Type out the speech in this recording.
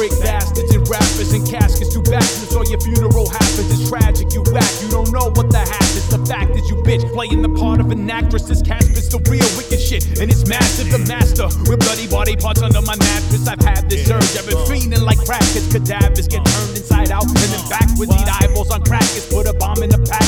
break bastards and rappers and caskets to bastards, or your funeral happens. It's tragic, you whack, you don't know what the happens. The fact is you bitch, playing the part of an actress. This Casper's the real wicked shit, and it's massive, the master. With bloody body parts under my mattress, I've had this urge. I've been fiending like crackers, cadavers get turned inside out and then backwards. Eat eyeballs on crackers, put a bomb in the pack